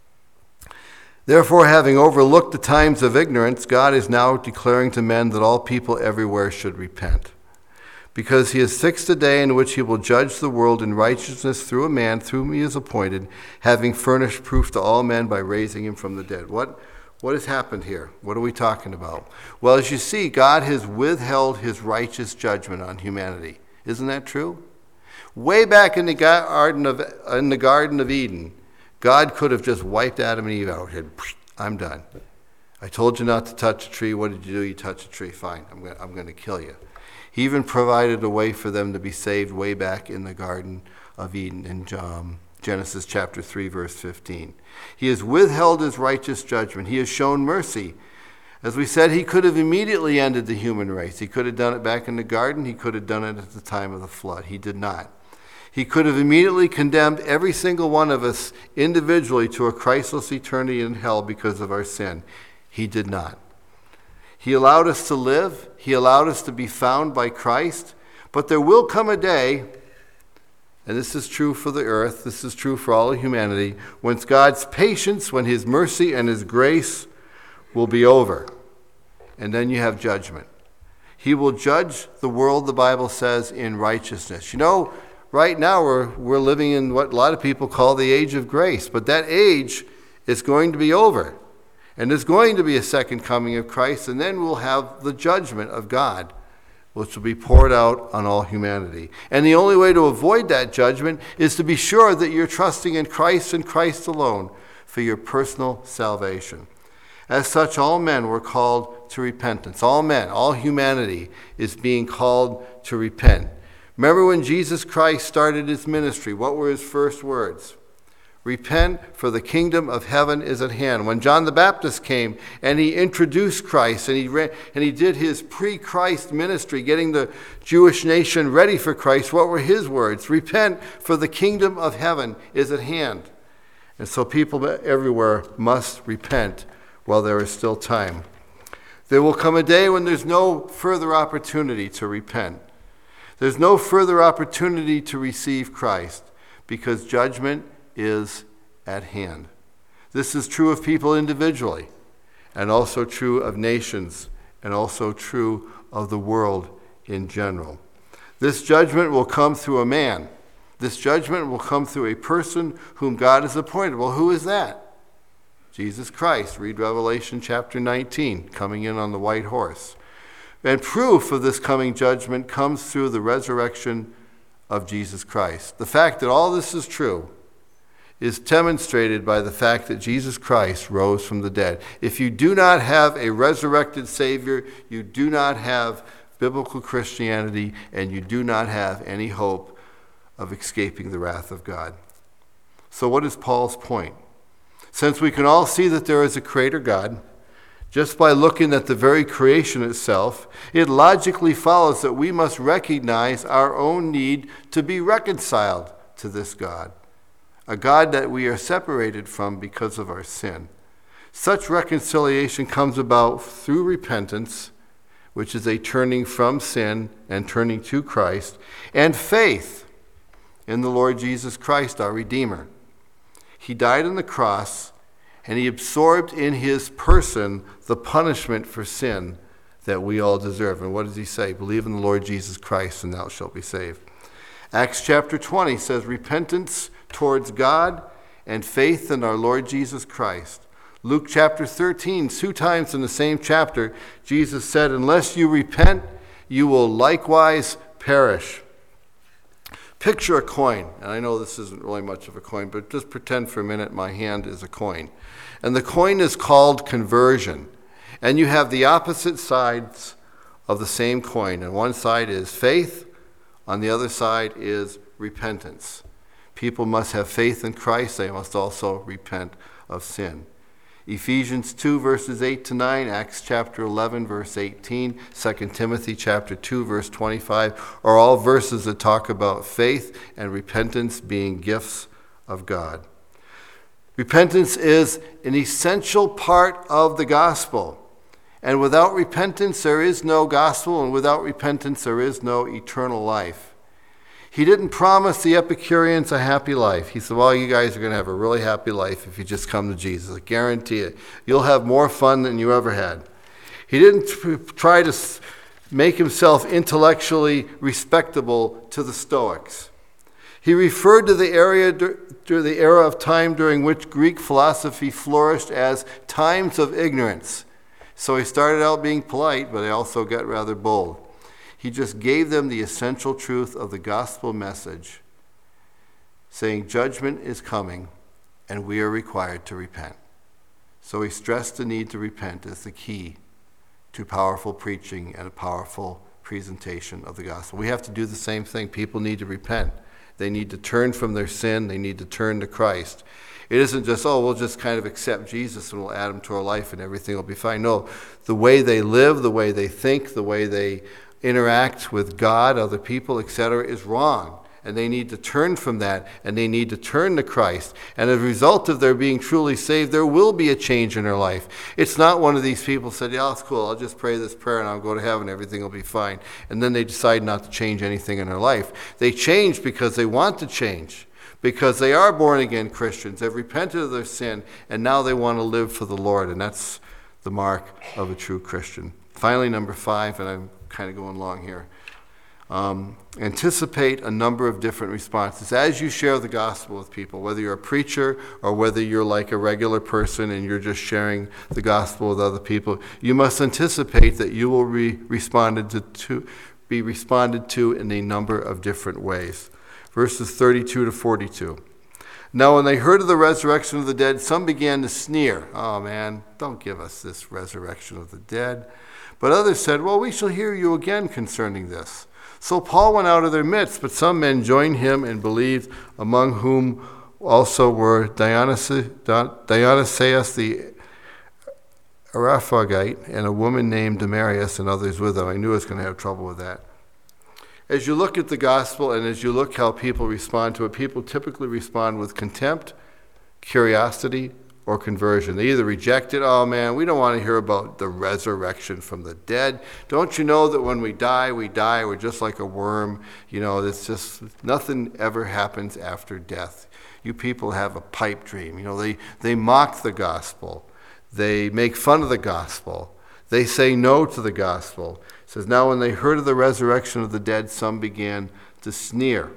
[SPEAKER 1] Therefore, having overlooked the times of ignorance, God is now declaring to men that all people everywhere should repent, because he has fixed a day in which he will judge the world in righteousness through a man through whom he is appointed, having furnished proof to all men by raising him from the dead. What, what has happened here? What are we talking about? Well, as you see, God has withheld his righteous judgment on humanity. Isn't that true? Way back in the Garden of, in the Garden of Eden, God could have just wiped Adam and Eve out. Said, I'm done. I told you not to touch a tree. What did you do? You touched a tree. Fine, I'm going I'm going to kill you. He even provided a way for them to be saved way back in the Garden of Eden in um, Genesis chapter three, verse fifteen. He has withheld his righteous judgment. He has shown mercy. As we said, he could have immediately ended the human race. He could have done it back in the garden. He could have done it at the time of the flood. He did not. He could have immediately condemned every single one of us individually to a Christless eternity in hell because of our sin. He did not. He allowed us to live. He allowed us to be found by Christ. But there will come a day, and this is true for the earth, this is true for all of humanity, when God's patience, when his mercy and his grace will be over. And then you have judgment. He will judge the world, the Bible says, in righteousness. You know, right now we're, we're living in what a lot of people call the age of grace. But that age is going to be over. And there's going to be a second coming of Christ, and then we'll have the judgment of God, which will be poured out on all humanity. And the only way to avoid that judgment is to be sure that you're trusting in Christ and Christ alone for your personal salvation. As such, all men were called to repentance. All men, all humanity is being called to repent. Remember when Jesus Christ started his ministry, what were his first words? Repent, for the kingdom of heaven is at hand. When John the Baptist came and he introduced Christ and he ran, and he did his pre-Christ ministry, getting the Jewish nation ready for Christ, what were his words? Repent, for the kingdom of heaven is at hand. And so people everywhere must repent while there is still time. There will come a day when there's no further opportunity to repent. There's no further opportunity to receive Christ because judgment is at hand. This is true of people individually, and also true of nations, and also true of the world in general. This judgment will come through a man. This judgment will come through a person whom God has appointed. Well, who is that? Jesus Christ. Read Revelation chapter nineteen, coming in on the white horse. And proof of this coming judgment comes through the resurrection of Jesus Christ. The fact that all this is true is demonstrated by the fact that Jesus Christ rose from the dead. If you do not have a resurrected Savior, you do not have biblical Christianity, and you do not have any hope of escaping the wrath of God. So what is Paul's point? Since we can all see that there is a creator God, just by looking at the very creation itself, it logically follows that we must recognize our own need to be reconciled to this God, a God that we are separated from because of our sin. Such reconciliation comes about through repentance, which is a turning from sin and turning to Christ, and faith in the Lord Jesus Christ, our Redeemer. He died on the cross, and he absorbed in his person the punishment for sin that we all deserve. And what does he say? Believe in the Lord Jesus Christ, and thou shalt be saved. Acts chapter twenty says, repentance towards God and faith in our Lord Jesus Christ. Luke chapter thirteen, two times in the same chapter, Jesus said, unless you repent, you will likewise perish. Picture a coin, and I know this isn't really much of a coin, but just pretend for a minute my hand is a coin. And the coin is called conversion. And you have the opposite sides of the same coin. And one side is faith, on the other side is repentance. People must have faith in Christ, they must also repent of sin. Ephesians two, verses eight to nine, Acts chapter eleven, verse eighteen, Second Timothy chapter two, verse twenty-five, are all verses that talk about faith and repentance being gifts of God. Repentance is an essential part of the gospel. And without repentance, there is no gospel, and without repentance, there is no eternal life. He didn't promise the Epicureans a happy life. He said, well, you guys are going to have a really happy life if you just come to Jesus. I guarantee it. You'll have more fun than you ever had. He didn't try to make himself intellectually respectable to the Stoics. He referred to the area to the era of time during which Greek philosophy flourished as times of ignorance. So he started out being polite, but he also got rather bold. He just gave them the essential truth of the gospel message, saying judgment is coming and we are required to repent. So he stressed the need to repent as the key to powerful preaching and a powerful presentation of the gospel. We have to do the same thing. People need to repent. They need to turn from their sin. They need to turn to Christ. It isn't just, oh, we'll just kind of accept Jesus and we'll add him to our life and everything will be fine. No, the way they live, the way they think, the way they interact with God, other people, et cetera, is wrong. And they need to turn from that, and they need to turn to Christ. And as a result of their being truly saved, there will be a change in their life. It's not one of these people said, yeah, it's cool, I'll just pray this prayer and I'll go to heaven, everything will be fine. And then they decide not to change anything in their life. They change because they want to change, because they are born-again Christians. They've repented of their sin, and now they want to live for the Lord, and that's the mark of a true Christian. Finally, number five, and I'm kind of going long here. Um, anticipate a number of different responses. As you share the gospel with people, whether you're a preacher or whether you're like a regular person and you're just sharing the gospel with other people, you must anticipate that you will be responded to, to, be responded to in a number of different ways. Verses thirty-two to forty-two. Now when they heard of the resurrection of the dead, some began to sneer. Oh man, don't give us this resurrection of the dead. But others said, well, we shall hear you again concerning this. So Paul went out of their midst, but some men joined him and believed, among whom also were Dionysius, Dionysius the Areopagite and a woman named Damaris and others with them. I knew I was going to have trouble with that. As you look at the gospel and as you look how people respond to it, people typically respond with contempt, curiosity, or conversion. They either reject it, oh man, we don't want to hear about the resurrection from the dead. Don't you know that when we die, we die, we're just like a worm. You know, it's just, nothing ever happens after death. You people have a pipe dream. You know, they, they mock the gospel. They make fun of the gospel. They say no to the gospel. It says, now when they heard of the resurrection of the dead, some began to sneer.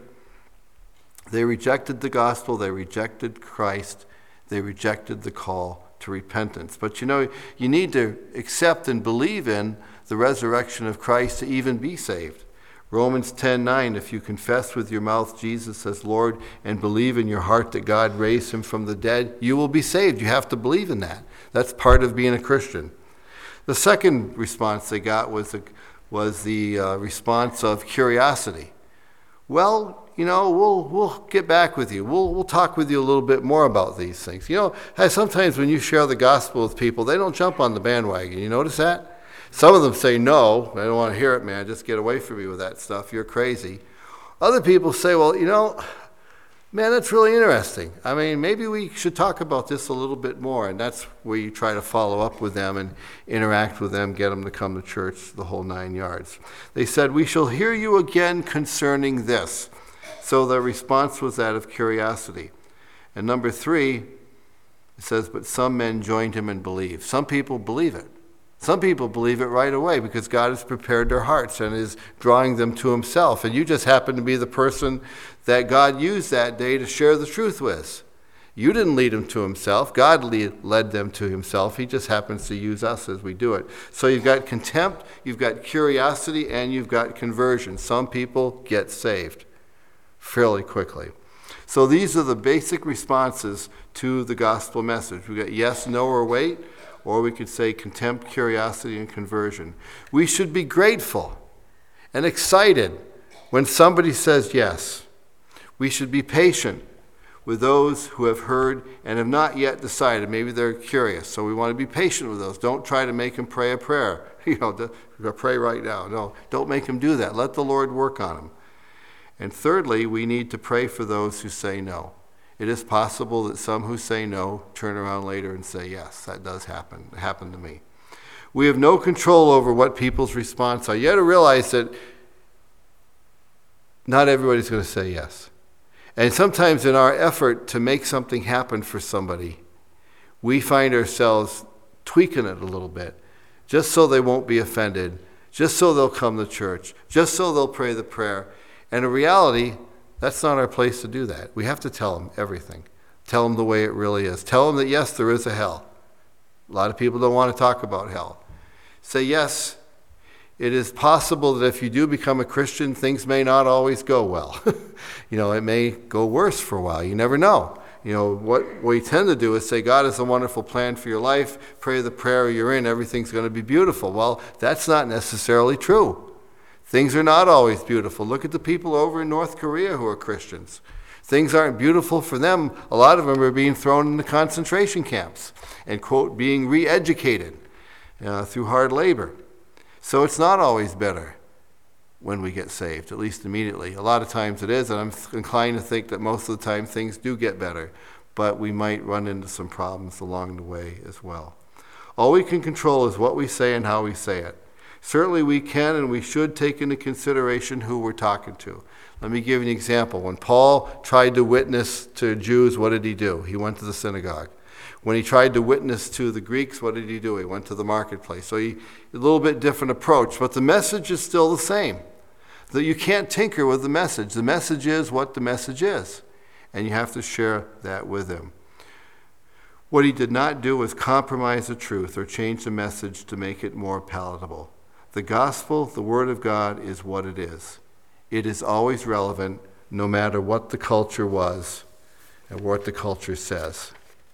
[SPEAKER 1] They rejected the gospel. They rejected Christ. They rejected the call to repentance. But you know, you need to accept and believe in the resurrection of Christ to even be saved. Romans ten nine, if you confess with your mouth Jesus as Lord and believe in your heart that God raised him from the dead, you will be saved. You have to believe in that. That's part of being a Christian. The second response they got was the, was the uh, response of curiosity. Well, you know, we'll we'll get back with you. We'll we'll talk with you a little bit more about these things. You know, sometimes when you share the gospel with people, they don't jump on the bandwagon. You notice that? Some of them say, no, I don't want to hear it, man. Just get away from me with that stuff. You're crazy. Other people say, well, you know, man, that's really interesting. I mean, maybe we should talk about this a little bit more. And that's where you try to follow up with them and interact with them, get them to come to church, the whole nine yards. They said, we shall hear you again concerning this. So the response was that of curiosity. And number three, it says, but some men joined him and believed. Some people believe it. Some people believe it right away because God has prepared their hearts and is drawing them to himself. And you just happen to be the person that God used that day to share the truth with. You didn't lead them to himself. God lead, led them to himself. He just happens to use us as we do it. So you've got contempt, you've got curiosity, and you've got conversion. Some people get saved fairly quickly. So these are the basic responses to the gospel message. We've got yes, no, or wait. Or we could say contempt, curiosity, and conversion. We should be grateful and excited when somebody says yes. We should be patient with those who have heard and have not yet decided. Maybe they're curious, so we want to be patient with those. Don't try to make them pray a prayer. You know, pray right now. No, don't make them do that. Let the Lord work on them. And thirdly, we need to pray for those who say no. It is possible that some who say no turn around later and say yes. That does happen. It happened to me. We have no control over what people's response are. You have to realize that not everybody's going to say yes. And sometimes in our effort to make something happen for somebody, we find ourselves tweaking it a little bit, just so they won't be offended, just so they'll come to church, just so they'll pray the prayer. And in reality, that's not our place to do that. We have to tell them everything. Tell them the way it really is. Tell them that, yes, there is a hell. A lot of people don't want to talk about hell. Say, yes, it is possible that if you do become a Christian, things may not always go well. You know, it may go worse for a while. You never know. You know, what we tend to do is say, God has a wonderful plan for your life. Pray the prayer you're in. Everything's going to be beautiful. Well, that's not necessarily true. Things are not always beautiful. Look at the people over in North Korea who are Christians. Things aren't beautiful for them. A lot of them are being thrown into concentration camps and, quote, being re-educated uh, through hard labor. So it's not always better when we get saved, at least immediately. A lot of times it is, and I'm inclined to think that most of the time things do get better, but we might run into some problems along the way as well. All we can control is what we say and how we say it. Certainly we can and we should take into consideration who we're talking to. Let me give you an example. When Paul tried to witness to Jews, what did he do? He went to the synagogue. When he tried to witness to the Greeks, what did he do? He went to the marketplace. So he, a little bit different approach, but the message is still the same. That you can't tinker with the message. The message is what the message is, and you have to share that with him. What he did not do was compromise the truth or change the message to make it more palatable. The gospel, the word of God, is what it is. It is always relevant, no matter what the culture was and what the culture says.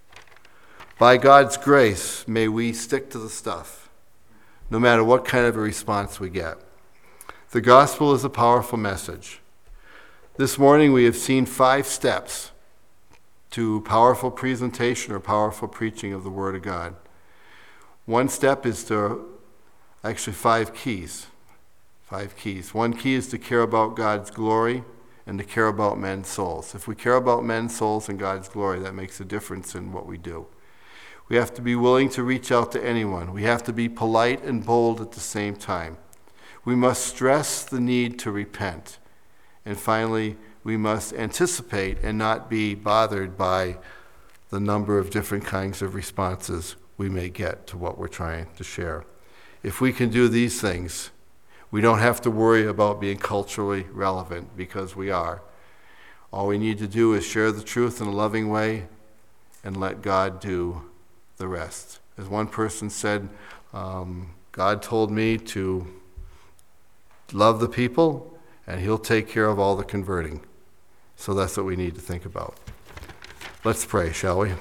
[SPEAKER 1] By God's grace, may we stick to the stuff, no matter what kind of a response we get. The gospel is a powerful message. This morning we have seen five steps to powerful presentation or powerful preaching of the Word of God. One step is to, actually five keys. Five keys. One key is to care about God's glory and to care about men's souls. If we care about men's souls and God's glory, that makes a difference in what we do. We have to be willing to reach out to anyone. We have to be polite and bold at the same time. We must stress the need to repent. And finally, we must anticipate and not be bothered by the number of different kinds of responses we may get to what we're trying to share. If we can do these things, we don't have to worry about being culturally relevant, because we are. All we need to do is share the truth in a loving way and let God do the rest. As one person said, um, God told me to love the people, and he'll take care of all the converting. So that's what we need to think about. Let's pray, shall we?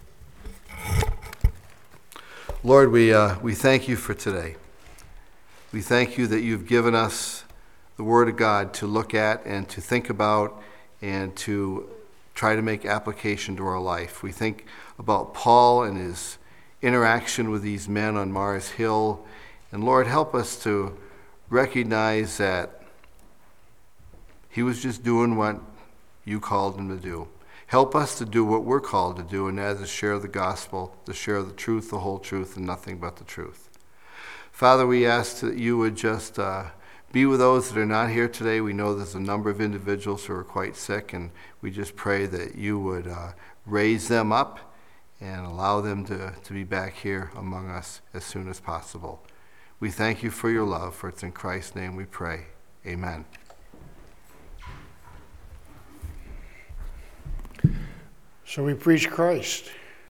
[SPEAKER 1] Lord, we, uh, we thank you for today. We thank you that you've given us the Word of God to look at and to think about and to try to make application to our life. We think about Paul and his interaction with these men on Mars Hill. And Lord, help us to recognize that he was just doing what you called him to do. Help us to do what we're called to do, and that is share the gospel, to share the truth, the whole truth, and nothing but the truth. Father, we ask that you would just uh, be with those that are not here today. We know there's a number of individuals who are quite sick, and we just pray that you would uh, raise them up and allow them to, to be back here among us as soon as possible. We thank you for your love, for it's in Christ's name we pray. Amen.
[SPEAKER 2] So we preach Christ.